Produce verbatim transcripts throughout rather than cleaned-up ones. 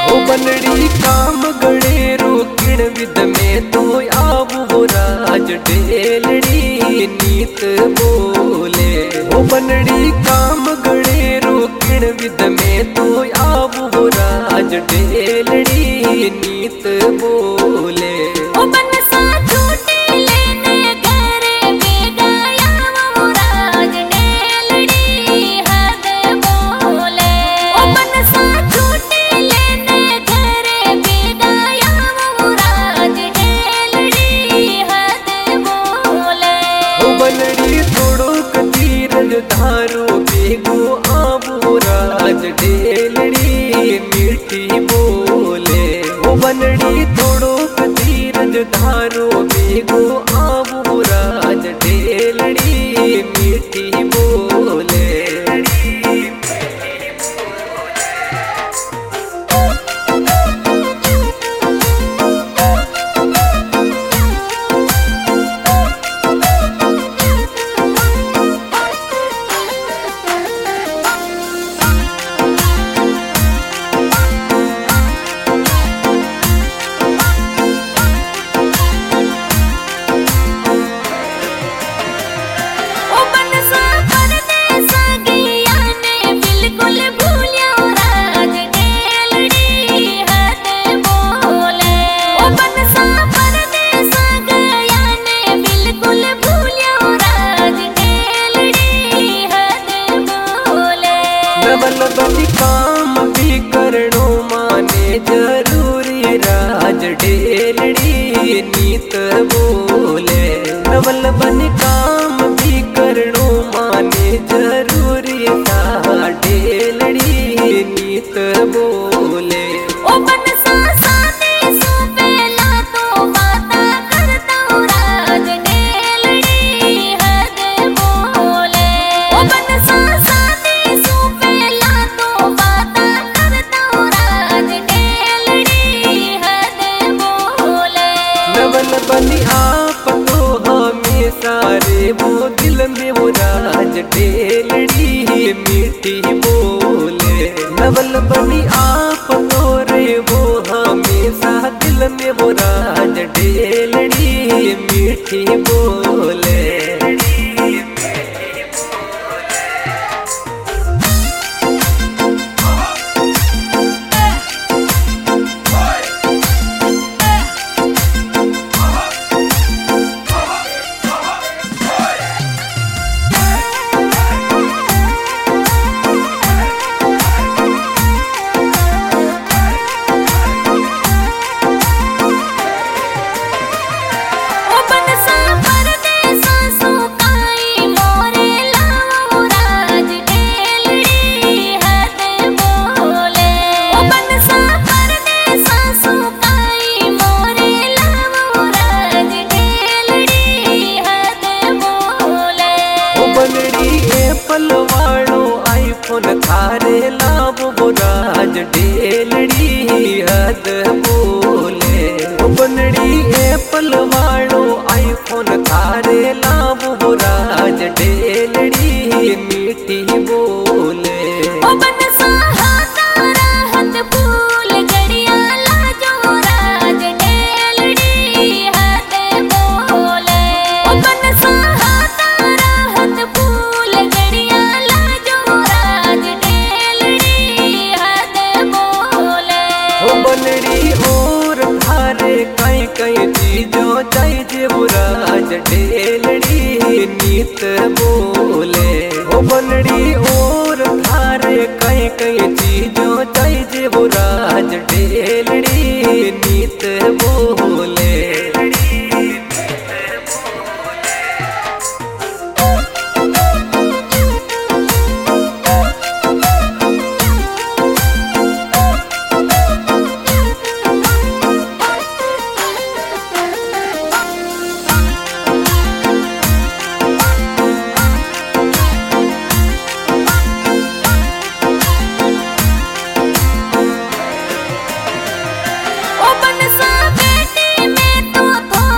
ओ बनड़ी काम गणेरो किण विद में तो आवो राज ढेलड़ी नीत बोले। ओ बनड़ी काम गणेरो किण विद में तो आवो राज ढेलड़ी नीत बोले। ओ बनसा झूठे लेने घरे बेगाया वो राज ढेलड़ी हद बोले। ओ बनसा झूठे लेने घरे बेगाया वो राज ढेलड़ी हद बोले। ओ बनड़ी थोड़ो कतीरज धारो बेगो आवो राज ढेलड़ी मीठी बोले। ओ बनड़ी थोड़ो कतीरज धारो बेगो आवो राज ढेलड़ी मीठी बोले। ओ बनसा परदेसा गया ने बिल्कुल भूलिया राज ढेलड़ी हद बोले। ओ बनसा परदेसा गया ने बिल्कुल भूलिया राज ढेलड़ी हद बोले। नवल बनी काम भी करनो माने जरूरी राज ढेलड़ी नीत बोले। नवल बनी काम भी करनो माने जरूरी राज ढेलड़ी नीत बोले। ओ बनसा साने सो पहला तो बाता करता राज ढेलड़ी हद बोले। ओ बनसा साने सो पहला तो बाता करता राज ढेलड़ी हद बोले। नवल बनी आप तो हमेशा रे वो दिल में वो राज ढेलड़ी मीठी बोले। नवल बनी आप तो रे वो हमेशा दिल में वो राज ढेलड़ी मीठी बोले। ओ बनसा परदेसा सुकाई मोरे लाओ राज ढेलड़ी हद बोले। ओ बनसा परदेसा सुकाई मोरे लाओ राज ढेलड़ी हद बोले। ओ बनड़ी एप्पल वालो आईफोन थारे लावो राज ढेलड़ी हद बोले। ओ बनड़ी एप्पल वालो आईफोन थारे लावो राज ढेलड़ी मीठी बोले। ओ बनसा हाथा राहत फूल गड़िया लाजो राज ढेलड़ी हद बोले। ओ बनसा हाथा राहत फूल गड़िया लाजो राज ढेलड़ी हद बोले। ओ बनड़ी और थारे कई कई चीजों चाहिए वो राज ढेलड़ी नीत बोले। ओ बनड़ी और थारे कई कई चीजों चाहिए वो राज ढेलड़ी नीत बोले। ओ बनसा बेटी में तो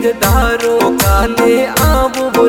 दिलदारों काले आबो